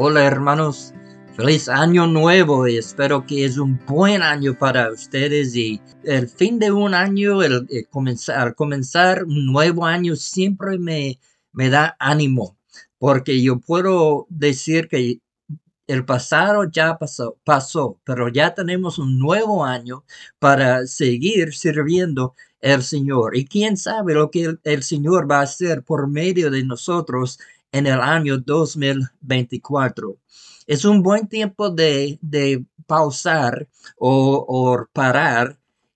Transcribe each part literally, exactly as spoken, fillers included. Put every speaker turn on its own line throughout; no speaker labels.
Hola hermanos, feliz año nuevo y espero que es un buen año para ustedes y el fin de un año, el, el comenzar, al comenzar un nuevo año siempre me, me da ánimo porque yo puedo decir que el pasado ya pasó, pasó, pero ya tenemos un nuevo año para seguir sirviendo al Señor. Y quién sabe lo que el, el Señor va a hacer por medio de nosotros en el año dos mil veinticuatro. Es un buen tiempo de, de pausar o, o parar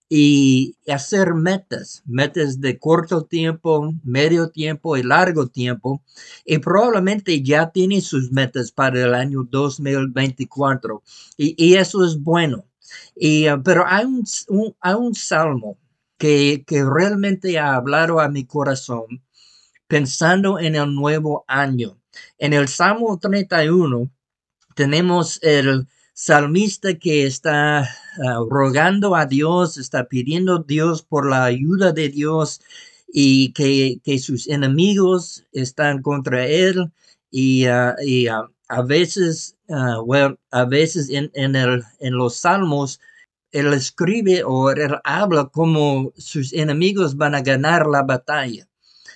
y hacer metas, metas de corto tiempo, medio tiempo y largo tiempo, y probablemente ya tiene sus metas para el año dos mil veinticuatro, y, y eso es bueno. Y, uh, pero hay un, un, hay un salmo que, que realmente ha hablado a mi corazón pensando en el nuevo año. En el Salmo treinta y uno tenemos el salmista que está uh, rogando a Dios, está pidiendo a Dios por la ayuda de Dios y que, que sus enemigos están contra él y, uh, y uh, a veces, uh, well, a veces en, en, el, en los salmos él escribe o él habla como sus enemigos van a ganar la batalla.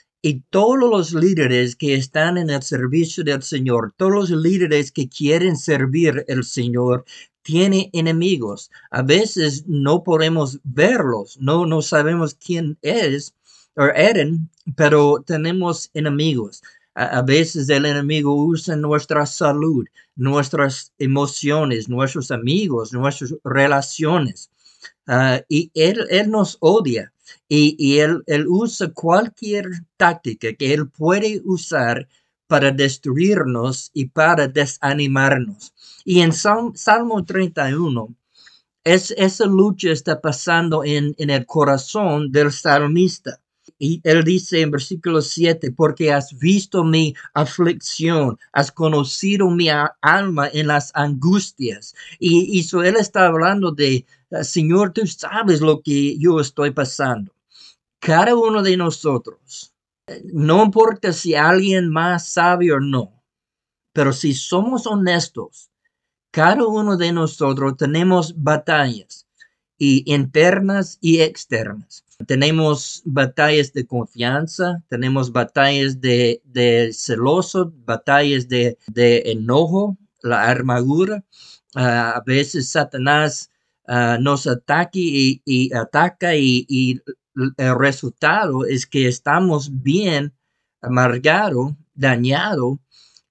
Y todos los líderes que están en el servicio del Señor, todos los líderes que quieren servir al Señor, tienen enemigos. A veces no podemos verlos, no, no sabemos quién es o eran, pero tenemos enemigos. A, a veces el enemigo usa nuestra salud, nuestras emociones, nuestros amigos, nuestras relaciones. Uh, y él, él nos odia. Y, y él, él usa cualquier táctica que él puede usar para destruirnos y para desanimarnos. Y en Salmo, Salmo treinta y uno, es, esa lucha está pasando en, en el corazón del salmista. Y él dice en versículo siete, porque has visto mi aflicción, has conocido mi alma en las angustias. Y, y so él está hablando de, Señor, tú sabes lo que yo estoy pasando. Cada uno de nosotros, no importa si alguien más sabe o no, pero si somos honestos, cada uno de nosotros tenemos batallas y internas y externas. Tenemos batallas de confianza, tenemos batallas de, de celoso, batallas de, de enojo, la armadura. Uh, a veces Satanás uh, nos ataca y, y ataca y, y el resultado es que estamos bien amargado, dañado,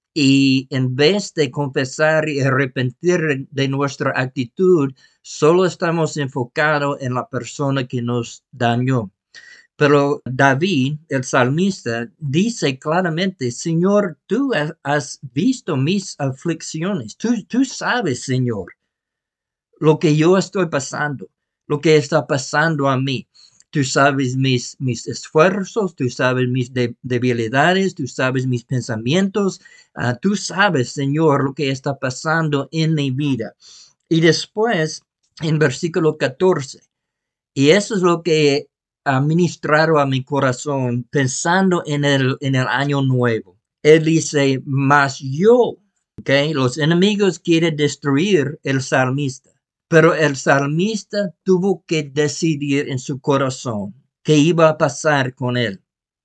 y en vez de confesar y arrepentir de nuestra actitud, solo estamos enfocados en la persona que nos dañó. Pero David, el salmista, dice claramente, Señor, tú has visto mis aflicciones. Tú, tú sabes, Señor, lo que yo estoy pasando, lo que está pasando a mí. Tú sabes mis, mis esfuerzos, tú sabes mis de, debilidades, tú sabes mis pensamientos, uh, tú sabes, Señor, lo que está pasando en mi vida. Y después, en versículo catorce, y eso es lo que ha ministrado a mi corazón pensando en el, en el año nuevo. Él dice, mas yo, okay, los enemigos quieren destruir el salmista. Pero el salmista tuvo que decidir en su corazón qué iba a pasar con él.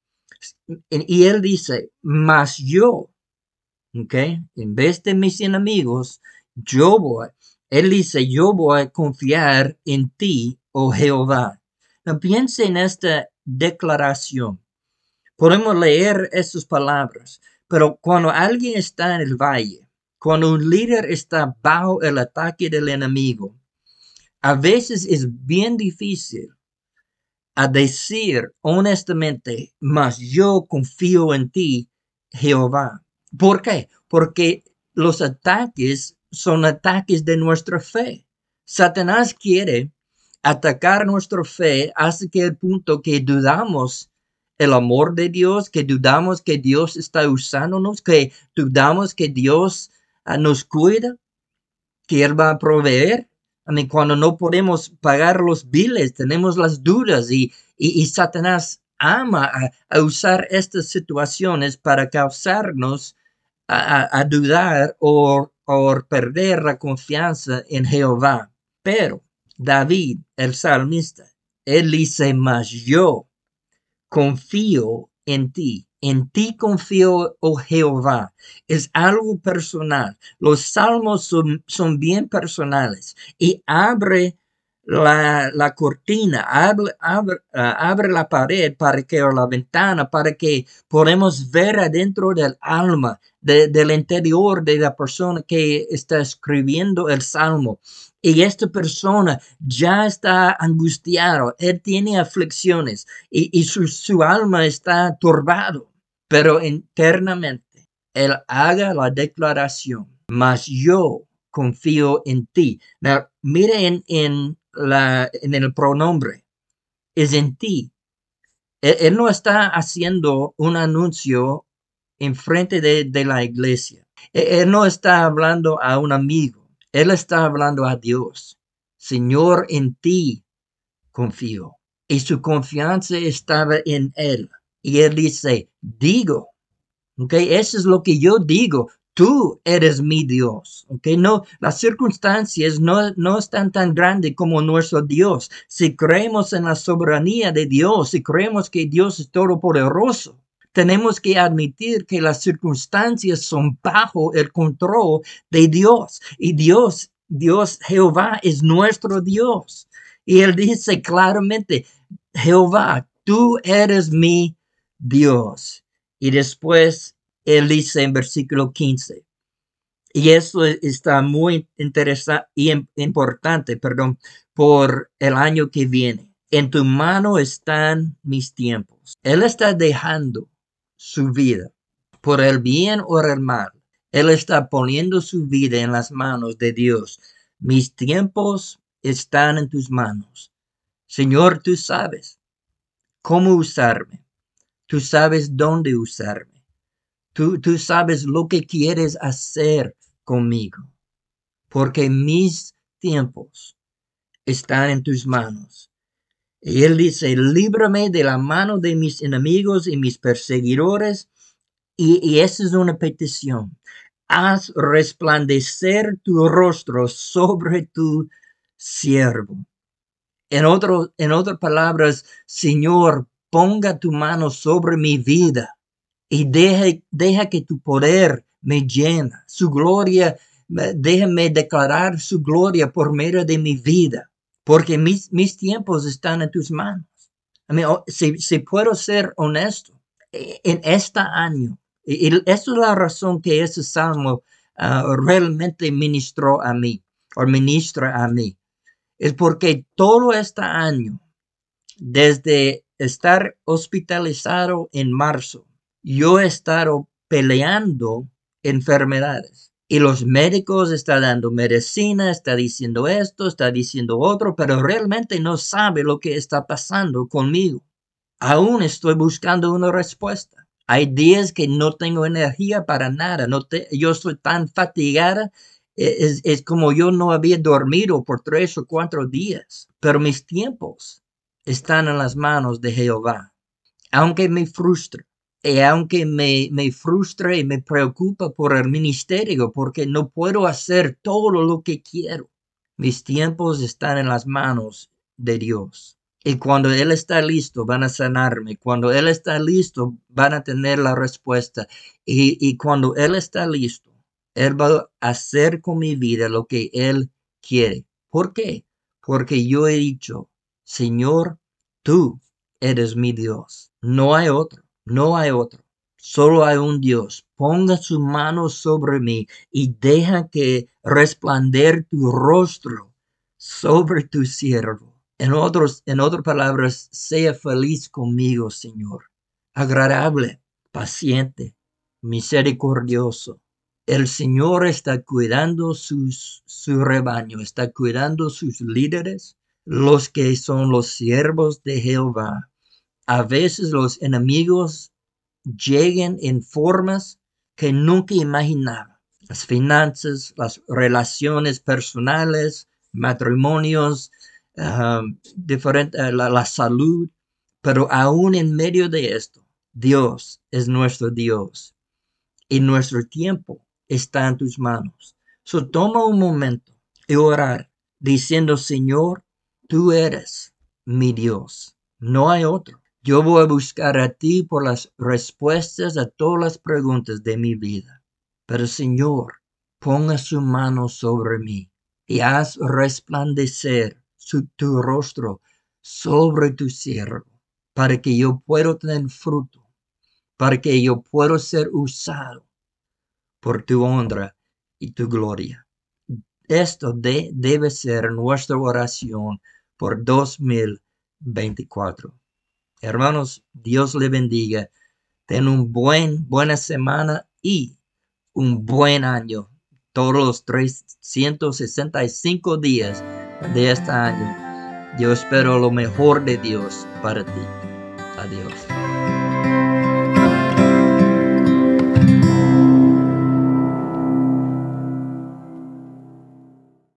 Y él dice, mas yo, ¿okay? En vez de mis enemigos, yo voy. Él dice, yo voy a confiar en ti, oh Jehová. No piense en esta declaración. Podemos leer esas palabras, pero cuando alguien está en el valle, cuando un líder está bajo el ataque del enemigo, a veces es bien difícil a decir honestamente, mas yo confío en ti, Jehová. ¿Por qué? Porque los ataques son ataques de nuestra fe. Satanás quiere atacar nuestra fe hasta que el punto que dudamos el amor de Dios, que dudamos que Dios está usándonos, que dudamos que Dios uh, nos cuida, que Él va a proveer. I mean, cuando no podemos pagar los biles, tenemos las dudas y, y, y Satanás ama a, a usar estas situaciones para causarnos a, a dudar o, o perder la confianza en Jehová. Pero David, el salmista, él dice, mas yo confío en ti. En ti confío, oh Jehová. Es algo personal. Los salmos son, son bien personales y abre la, la cortina, abre, abre, uh, abre la pared para que, o la ventana para que podamos ver adentro del alma, de, del interior de la persona que está escribiendo el salmo. Y esta persona ya está angustiado, él tiene aflicciones y, y su, su alma está turbado, pero internamente él haga la declaración, mas yo confío en ti. Now, miren en, la, en el pronombre, es en ti. Él, él no está haciendo un anuncio en frente de, de la iglesia. Él, él no está hablando a un amigo. Él está hablando a Dios. Señor, en ti confío. Y su confianza estaba en él. Y él dice, digo, ¿ok? Eso es lo que yo digo. Tú eres mi Dios, ¿ok? No, las circunstancias no, no están tan grandes como nuestro Dios. Si creemos en la soberanía de Dios, si creemos que Dios es todopoderoso, tenemos que admitir que las circunstancias son bajo el control de Dios. Y Dios, Dios, Jehová es nuestro Dios. Y él dice claramente, Jehová, tú eres mi Dios. Y después él dice en versículo quince, y eso está muy interesante y importante, perdón, por el año que viene. En tu mano están mis tiempos. Él está dejando su vida por el bien o el mal. Él está poniendo su vida en las manos de Dios. Mis tiempos están en tus manos. Señor, tú sabes cómo usarme. Tú sabes dónde usarme. Tú, tú sabes lo que quieres hacer conmigo, porque mis tiempos están en tus manos. Y él dice, líbrame de la mano de mis enemigos y mis perseguidores. Y, y esa es una petición. Haz resplandecer tu rostro sobre tu siervo. En, otro, en otras palabras, Señor, ponga tu mano sobre mi vida y deja, deja que tu poder me llena. Su gloria, déjame declarar su gloria por medio de mi vida, porque mis, mis tiempos están en tus manos. I mean, si, si puedo ser honesto, en este año, y, y esa es la razón que ese salmo uh, realmente ministró a mí, o ministra a mí, es porque todo este año, desde estar hospitalizado en marzo, yo he estado peleando enfermedades y los médicos están dando medicina, está diciendo esto, está diciendo otro, pero realmente no sabe lo que está pasando conmigo. Aún estoy buscando una respuesta. Hay días que no tengo energía para nada. No te, yo estoy tan fatigada. Es, es como yo no había dormido por tres o cuatro días. Pero mis tiempos están en las manos de Jehová. Aunque me frustre, y aunque me, me frustre y me preocupa por el ministerio, porque no puedo hacer todo lo que quiero, mis tiempos están en las manos de Dios. Y cuando Él está listo, van a sanarme. Cuando Él está listo, van a tener la respuesta. Y, y cuando Él está listo, Él va a hacer con mi vida lo que Él quiere. ¿Por qué? Porque yo he dicho, Señor, tú eres mi Dios. No hay otro, no hay otro. Solo hay un Dios. Ponga su mano sobre mí y deja que resplandecer tu rostro sobre tu siervo. En, otros, en otras palabras, sea feliz conmigo, Señor. Agradable, paciente, misericordioso. El Señor está cuidando sus, su rebaño, está cuidando sus líderes, los que son los siervos de Jehová. A veces los enemigos llegan en formas que nunca imaginaba. Las finanzas, las relaciones personales, matrimonios, um, diferente, uh, la, la salud, pero aún en medio de esto, Dios es nuestro Dios. y nuestro tiempo está en tus manos. So toma un momento y orar diciendo, Señor, tú eres mi Dios, no hay otro. Yo voy a buscar a ti por las respuestas a todas las preguntas de mi vida. Pero Señor, ponga su mano sobre mí y haz resplandecer su, tu rostro sobre tu siervo, para que yo pueda tener fruto, para que yo pueda ser usado por tu honra y tu gloria. Esto de, debe ser nuestra oración por dos mil veinticuatro. Hermanos, Dios le bendiga. Ten un buen, buena semana y un buen año. Todos los trescientos sesenta y cinco días de este año. Yo espero lo mejor de Dios para ti. Adiós.